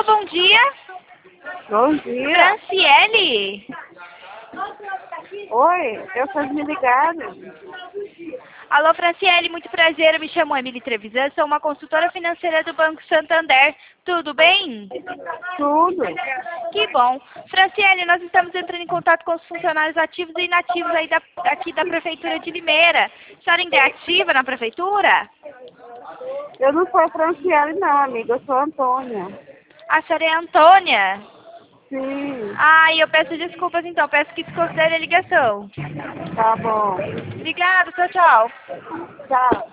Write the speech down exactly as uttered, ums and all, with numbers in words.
Alô, bom dia. Bom dia. Franciele? Oi, eu sou me ligado. Alô, Franciele, muito prazer. Eu me chamo Emily Trevisan, sou uma consultora financeira do Banco Santander. Tudo bem? Tudo. Que bom. Franciele, nós estamos entrando em contato com os funcionários ativos e inativos aí da, aqui da Prefeitura de Limeira. A senhora ainda é ativa na Prefeitura? Eu não sou Franciele não, amiga, eu sou Antônia. A senhora é Antônia? Sim, Ai, eu peço desculpas então, peço que desconsidere a ligação. tá bom. Obrigada, tchau, tchau. Tchau.